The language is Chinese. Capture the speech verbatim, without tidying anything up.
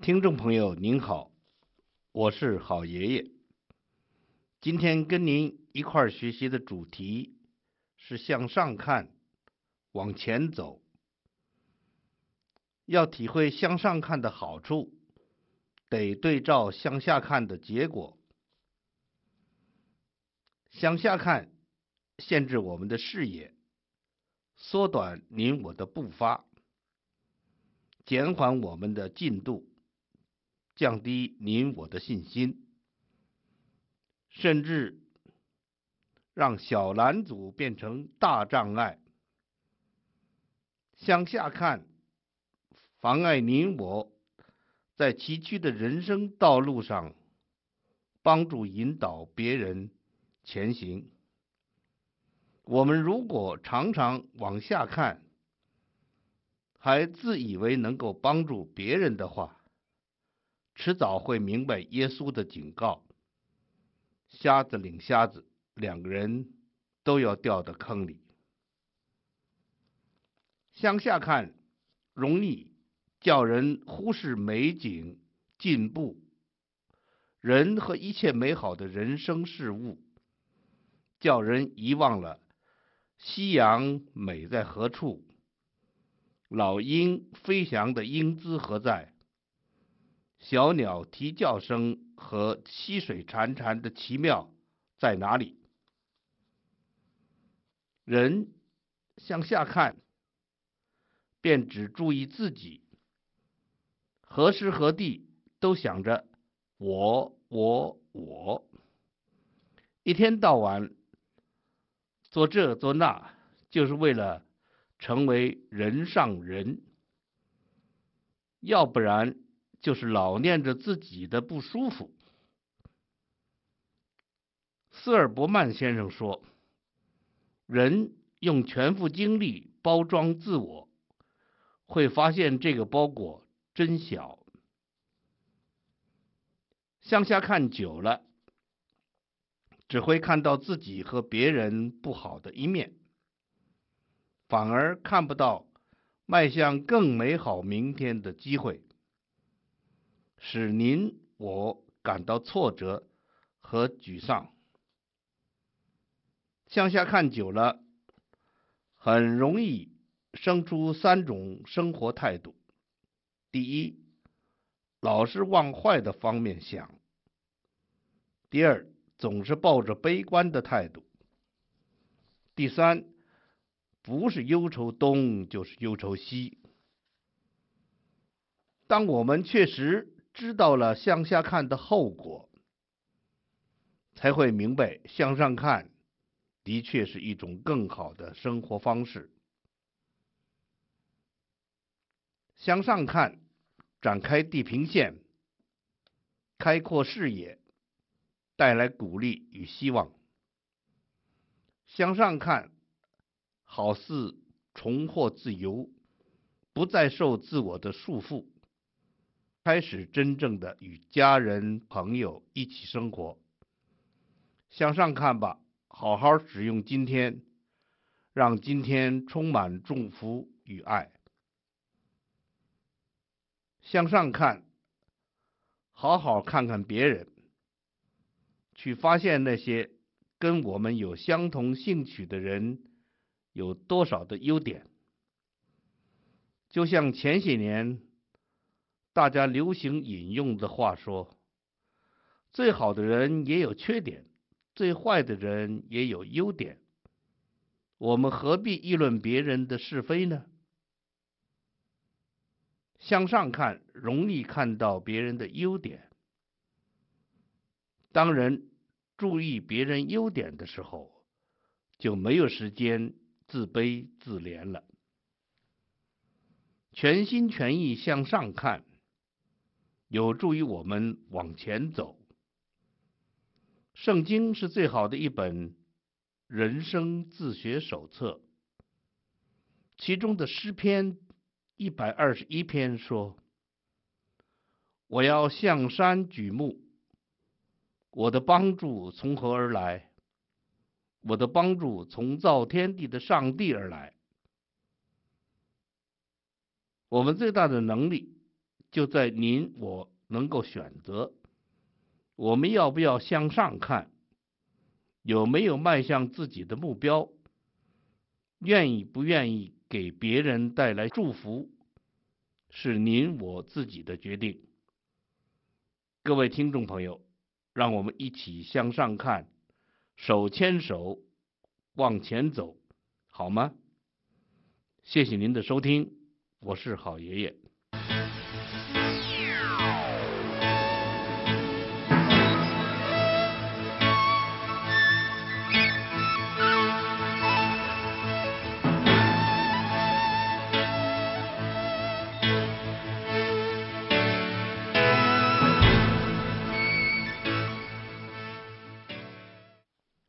听众朋友您好，我是好爷爷。今天跟您一块儿学习的主题是向上看，往前走。要体会向上看的好处，得对照向下看的结果。向下看限制我们的视野，缩短您我的步伐，减缓我们的进度，降低您我的信心，甚至让小拦阻变成大障碍。向下看妨碍您我在崎岖的人生道路上帮助引导别人前行。我们如果常常往下看，还自以为能够帮助别人的话，迟早会明白耶稣的警告：瞎子领瞎子，两个人都要掉到坑里。向下看容易叫人忽视美景、进步、人和一切美好的人生事物，叫人遗忘了夕阳美在何处，老鹰飞翔的英姿何在，小鸟啼叫声和溪水潺潺的奇妙在哪里。人向下看，便只注意自己，何时何地都想着我我我，一天到晚做这做那，就是为了成为人上人，要不然就是老念着自己的不舒服。斯尔伯曼先生说，人用全副精力包装自我，会发现这个包裹真小。向下看久了，只会看到自己和别人不好的一面，反而看不到迈向更美好明天的机会，使您我感到挫折和沮丧。向下看久了，很容易生出三种生活态度。第一，老是往坏的方面想；第二，总是抱着悲观的态度；第三，不是忧愁东就是忧愁西。当我们确实知道了向下看的后果，才会明白向上看的确是一种更好的生活方式。向上看，展开地平线，开阔视野，带来鼓励与希望。向上看，好似重获自由，不再受自我的束缚，开始真正的与家人朋友一起生活。向上看吧，好好使用今天，让今天充满祝福与爱。向上看，好好看看别人，去发现那些跟我们有相同兴趣的人有多少的优点。就像前些年大家流行引用的话说，最好的人也有缺点，最坏的人也有优点，我们何必议论别人的是非呢？向上看，容易看到别人的优点。当人注意别人优点的时候，就没有时间自卑自怜了。全心全意向上看，有助于我们往前走。圣经是最好的一本人生自学手册，其中的诗篇一百二十一篇说，我要向山举目，我的帮助从何而来？我的帮助从造天地的上帝而来。我们最大的能力就在您我能够选择，我们要不要向上看，有没有迈向自己的目标，愿意不愿意给别人带来祝福，是您我自己的决定。各位听众朋友，让我们一起向上看，手牵手往前走，好吗？谢谢您的收听，我是好爷爷。